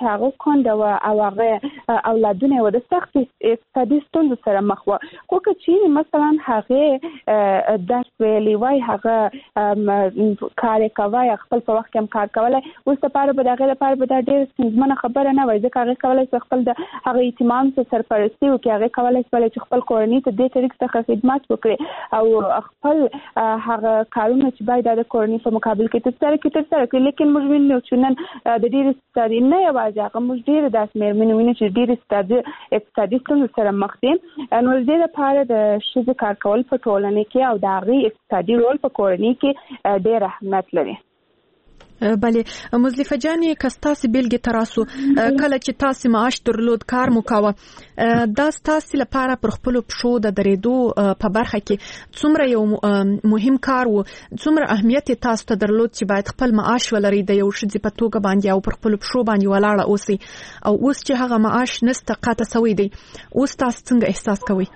چې هغه کونډه او هغه اولادونه و د سخت اقتصادي ستونزو سره مخ و، خو که چیرې مثلا هغه درس ویلی وای، هغه کار کوي، خپل په وخت کې هم کار کولی، اوس لپاره به د هغې لپاره به دا ډېره ستونزمنه خبره نه وای، ځکه هغې کولی شي خپل د هغه یتیمانو ته سرپرستي وکړي، هغې کولی شولی چې خپل کورنۍ ته دې طریق څخه خدمت وکړي او خپل هغه کارونه چې باید د کورنۍ په مقابل کې ترسره کړي. لیکن موږ وینو چې نن د ډېرې اقتصادي نه یوازې هغه موږ ډېرې داسې مېرمنې وینو چې ډېرې اقتصادي ستونزو سره مخ دي. نو د دې لپاره د ښځې کار کول په ټولنه کې او د هغې اقتصادي رول په کورنۍ کې ډېر اهمیت لري. بله مزلیفه جانې که ستاسې بیلګې ته راسو، کله چې تاسې معاش درلود کار مو کاوه، دا ستاسې لپاره پر خپلو پښو د درېدو په برخه کې څومره یو مهم کار و، څومره اهمیت یې تاسو ته درلود چې باید خپل معاش ولرئ د یو ښځې په توګه باندې او پر خپلو پښو باندې ولاړه اوسئ، او اوس چې هغه معاش نسته قطع سوی دی، اوس تاسو څنګه احساس کوئ؟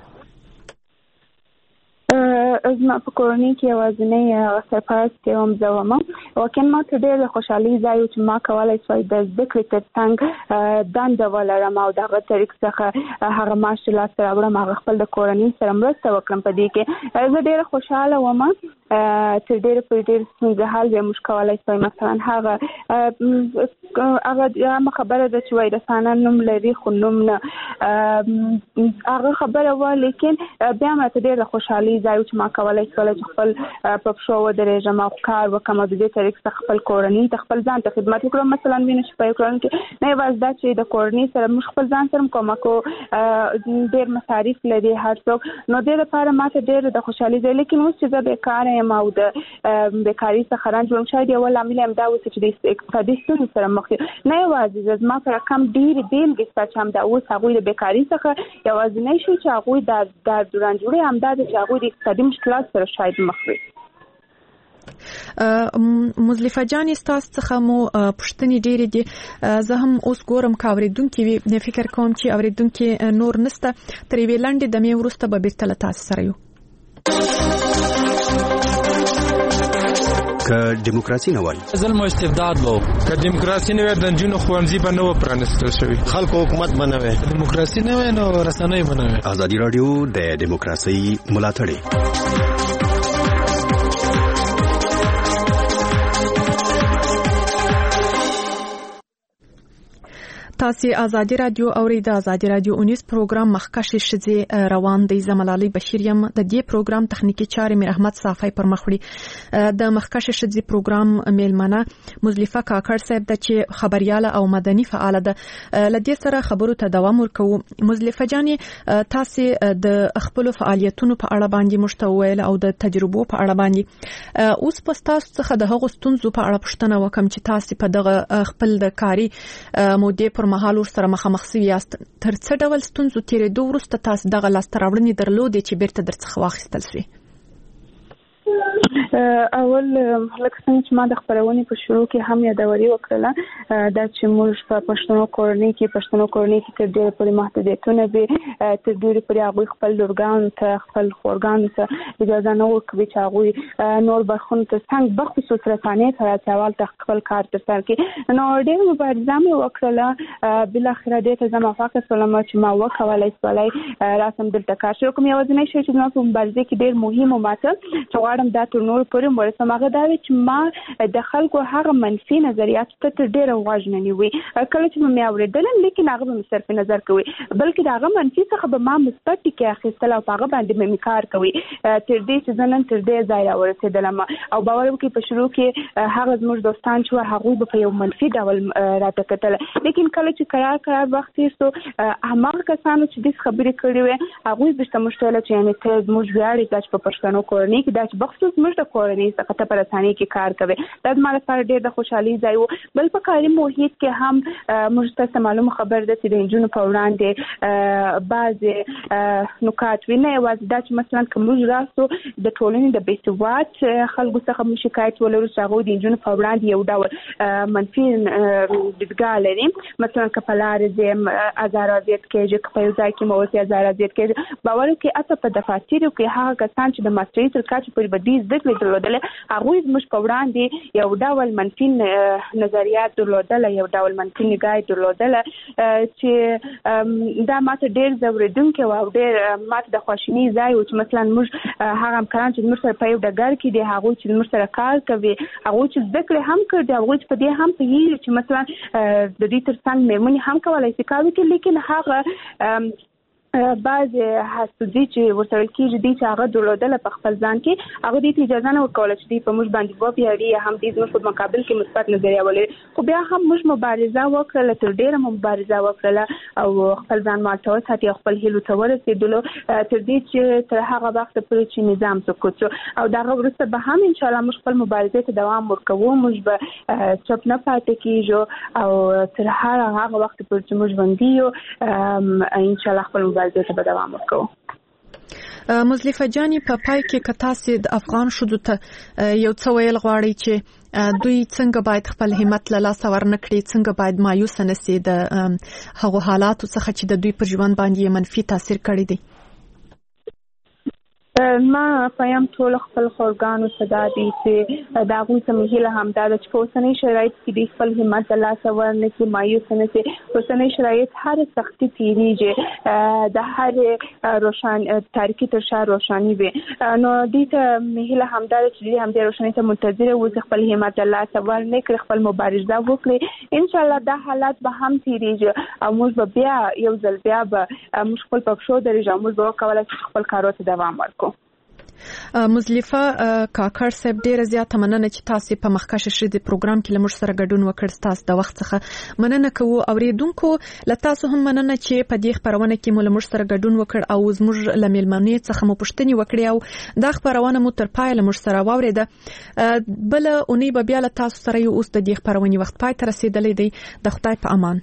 زما په کورنۍ کې یوازینۍ سرپرست یم زه وم. واقعا ما ته ډېر خوشحالي ځای چې ما کولی شوای د زده کړې تر څنګ دنده ولرم او د هغه طریق څخه هغه معاش لاسته راوړم، هغه خپل د کورنۍ سره مرسته وکړم. په دې کې زه ډېره خوشحاله وم. تر ډېره پورې ډېر ستونزه حل به موږ کولی شوای. مثلا هغه عامه خبره ده چې وایي رسانه نوم لري خو نوم نه، هغه خبره وه، لیکن بیا ماته ډېره خوشحالي ځای چې ما کولی شولی چې خپل په پښو ودرېږم او کار وکړم او د دې طریق څخه خپل کورنۍ ته خپل ځان ته خدمت وکړم. مثلا وینو چې په یو کورنۍ کې نه یوازې دا چې د کورنۍ سره موږ خپل ځان سره کومک کوو، ډېر مصارف لري هر څوک، نو دې لپاره ما ته ډېر د خوشحالي ځای. لیکن اوس چې زه بېکاره یم او د بېکاري څخه رنج وړم، شاید یو لامل هم دا اوسي چې د اقتصادي ستونزو سره مخ دي. نه یوازې زما سره کم ډېرې بېلګې شته چې همدا اوس هغوی د بېکاري څخه یوازینی شی چې هغوی درد و رنجوړي همدا ده چې هغوی د اقتصادي مشکلات سره شاید مخ وي. مزلیفه جانې ستاسو څخه مو پوښتنې ډېرې دي، زه هم اوس ګورم که اورېدونکي وي، فکر کوم چې اورېدونکي نور نسته. تر یوې لنډې دمې وروسته به بېرته له تاسو سره یو. که دیموکراسي نه وای، ظلم او استبداد وو. که دیموکراسي نه وای، د نجونو ښوونځي به نه و پرانیستل شوي، خلکو حکومت به نه وای. دیموکراسي نه وای نو رسنۍ به نه وای. ازادي راډیو د دیموکراسي ملاتړ. تاسو ازادي رادیو اورئ. د ازادي رادیو 19 پروګرام مخکښ شذې روان دی. زملالي بشیر یم. د دې پروګرام تخنیکی چارې میر احمد صافی پر مخ وړي. د مخکښ شذې پروګرام میلمنه مزلیفه کاکړ صاحب د چې خبرياله او مدني فعاله ده. لدې سره خبرو ته دوام ورکوو. مزلیفه جانې تاسو د خپل فعالیتونو په اړه باندې مشتویل او د تجربو په اړه باندې اوس په تاسو څخه د هغو ستونزو په اړه پوښتنه وکم چې تاسو په دغه خپل د کاری مودې پر مهال سره مخامخ شوي یاست. تر څه ډول ستونزو تیرېدو وروسته تاسو دغه لاسته راوړنې درلودې چې بیرته درڅخه واخیستل شوې؟ اول لکه څنګه چې ما د خبرونې په شروع کې هم یادوري وکړله دا چې موږ په پښتنو کورنۍ کې تر ډېره پورې محدودیتونه وي، تر ډېره پورې هغوی خپل لورګانو ته خپل خورګانو ته اجازه نه ورکوي چې هغوی نور برخونو ته څنګه بخصوص رسانې ته راځي اول ته خپل کار ترسره کړي. نو ډېره مبارزه مې وکړله، بالاخره دې ته زه موفقه شولم چې ما وکولی شولی راسم دلته کار شروع کړم. یوازینی شی چې زما په مبارزې کې ډېر مهم و ماته چې غواړم دا تر نورو پورې ورسم هغه دا وي چې ما د خلکو هغه منفي نظریاتو ته تر ډېره غوږ نه نیوي. کله چې مې اورېدل لیکن هغه به مې صرف نظر کوي، بلکې د هغه منفي څخه به ما مثبت ټکي اخیستل او په هغه باندې مې کار کوي تر دې چې زه نن تر دې ځای راورسېدلم. او باور وکړئ په شروع کې هغه زموږ دوستان چې هغوی به په یو منفي ډول راته کتل، لیکن کله چې قرار وخت تېر شو هماغه کسانو چې داسې خبرې کړې وې هغوی بېرته موږ ته ویل چې یعنې ته زموږ ویاړ یې دا چې په پښتنو کورنۍ کې دا چې بخصوص موږ د کورنۍ څخه ته په رسنۍ کې کار کوي. دا زما لپاره ډېر د خوشحالي ځای و. بل په کاري محیط کې هم موږ ته معلومه خبر ده چې د نجونو په وړاندې بعضې نکات وي، نه یوازې دا چې مثلا که موږ راسو د ټولنې د بېسواد خلکو څخه موږ شکایت ولرو چې هغوی د نجونو په وړاندې یو ډول منفي دیدګاه لري. مثلا که په لارې ځې ازار اذیت کېږي، که په یو ځای کې موسې ازار اذیت کېږي. باور وکړئ حتی په دفاترو کې هغه کسان چې د ماسټرۍ تر کچې پورې به دې زده کړې درلودل هغه زموږ په وړاندې یو ډول منفي نظریات درلودل یو ډول منفي نگاه درلودل چې دا ماته ډیر زوریدونکو او ډیر ماته د خوشنی ځای او چې مثلا موږ هغه امکان چې موږ سره په یو ډګر کې دی هغه چې موږ سره کار کوي هغه چې ذکر هم کړ دی هغه چې په دې هم په یی چې مثلا د دې ترڅنګ مېرمنې هم کولای شي کار وکړي لیکن هغه بعض حسودي چې ورسره کېږي دي چې هغه درلودل په خپل ځان کې هغه دې اجازه نه ورکول چې دې په موږ باندې وبیاري هم دې زموږ په مقابل کې مثبت نظریه ولري خو بیا هم موږ مبارزه وکړه تر ډیره مبارزه وکړه او خپل ځان ماته وساتي خپل هیلو ته ورسېدلو تر دې چې تر هغه وخت پورې چې نظام سقوط شو او دا وروسته به هم ان شاء الله موږ خپل مبارزه ته دوام ورکوو موږ به چوپ نه پاتې کیږو او تر هغه وخت پورې چې موږ ژوندي یو ان شاء الله خپل ته به دوام وکړو. مزلیفه جانی په پای کې کتاسي د افغان شودو ته یو څه ویل غواړي چې دوی څنګه باید خپل همت له لاسه ورنکړي څنګه باید مایوس نه سي د هغو حالاتو څخه چې د دوی پر ژوند باندې منفي تاثیر کړی دی. ما پایم ټول خپل خورګانو صدا دي چې دا غوښ سمهله همدا د اوسنۍ شرایط کې د خپل همت الله سره نه کې مایوس نه سي اوسنۍ شرایط هر سختي تیریږي د هر روشن تاریخي تر شا روشنی وي نو دې ته مهله همدا چې هم د روشنی ته منتظر و خپل همت الله سره نه کړ خپل مبارزه وکړي ان شاء الله دا حالات به هم تیریږي او موږ بیا یو ځل بیا به موږ خپل پښو درې موږ به کولای خپل کارو ته دوام ورکړو. مزلیفه کاکړ صاحب ډیره زیاته مننه چې تاسو په مخکښ شې د پروګرام کې لمر سره ګډون وکړ تاسو د وخت څخه مننه کوو اوریدونکو له تاسو هم مننه چې په دې خبرونه کې مو لمر سره ګډون وکړ او زموږ لمیلمنې څخه مو پوښتنې وکړې او دا خبرونه مو تر پای لمر سره واوریده بل اونۍ به بیا له تاسو سره یو اوس د دې خبرونه وخت پای ته رسیدلې دی د خدای په امان.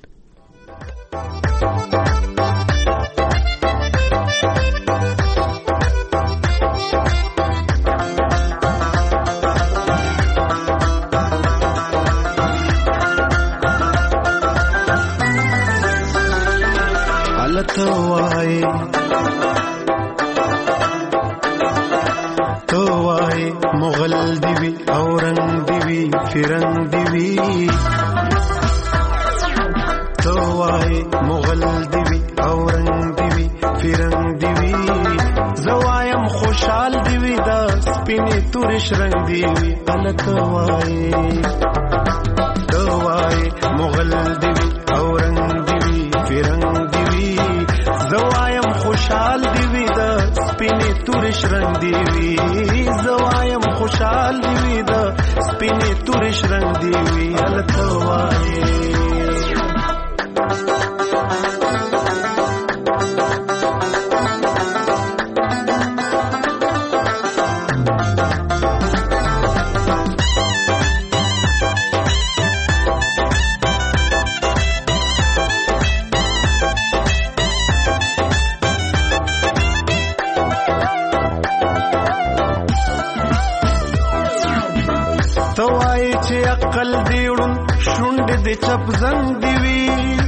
تو وای مغل دیوی اورنگ دیوی فرنگ دیوی تو وای مغل دیوی اورنگ دیوی فرنگ دیوی زوایم خوشحال دیوی دا سپینی تورش رنگ دیوی الک وای تو وای مغل دیوی اورنگ دیوی فرنگ زوایم خوشحال دیوی دا سپینی تورش رنگ دیوی زوایم خوشحال دیوی دا سپینی تورش رنگ دیوی التوائی عقل دیوړم شونډ دې چپ زنګ دیوي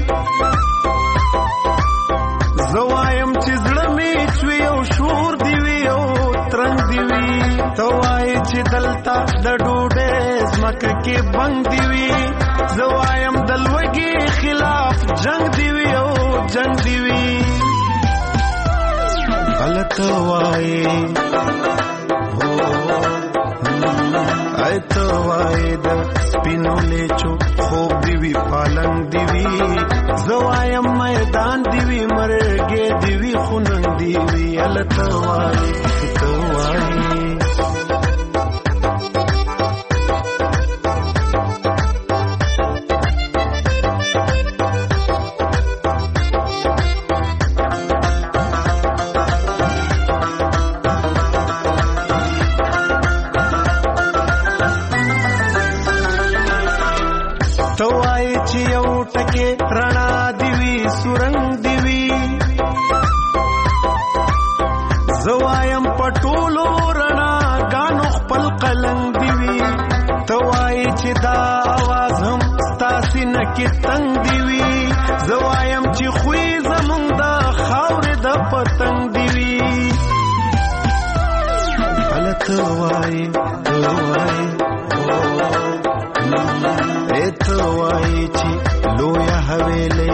زوایم چې زړه می چوي او شور دیوي او ترنګ دیوي توای چې دلتا د ډوډۍ زمکه کې بنګ دیوي زوایم دلوګي خلاف جنگ دیوي او جنگ دیوي التوای تو وای د سپینو لیچو خوب دیوی پالنګ دیوی زوایم میدان دیوی مرګې دیوی خونن دیوی الته وای تو وای رڼا دیوی سورنګ دیوی زوایم پټولو رڼا غانو خپل قلنګ دیوی توای چې دا आवाज هم ستاسو نه کې تنگ دیوی زوایم چې خوې زمونږ د خاورې د پتنګ دیوی الته وای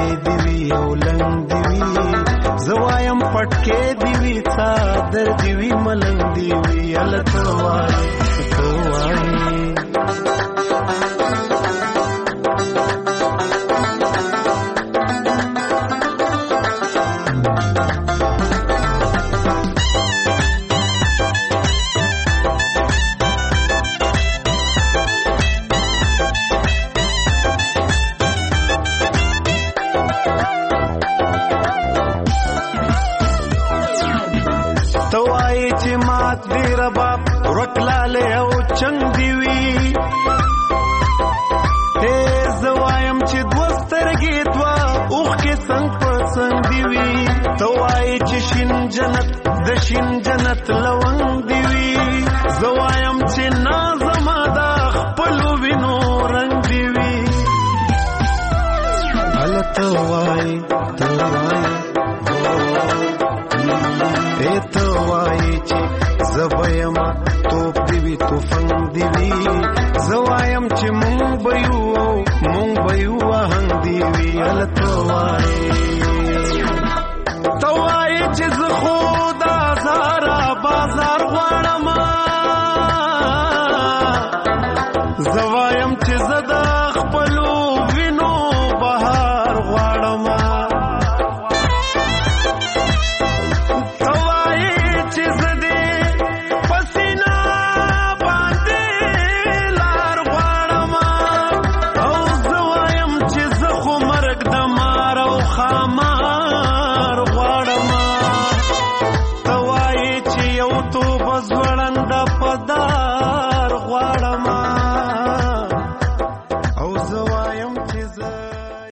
دی وی او لنګ دی وی زوایم پټکې دی وی څادر دی وی ملنګ دی وی الته وای تو وای رکلاله او چنګ دی وی هي زوایم چې دوسترګې دوا اوخ کې څنګه پسند دی وی توای چې شین جنت د شین جنت لونګ دی وی زوایم چې نازما دا خپل وینو رنگ دی وی ال توای توای چې زوایما توپ دی وی توفنګ دی وی زوایم چې مونږ بيو هنګ دی وی ال توای چې زه خدا زارا بازار غواړم زوایم چې زدا خپل وینو بهار غواړم خام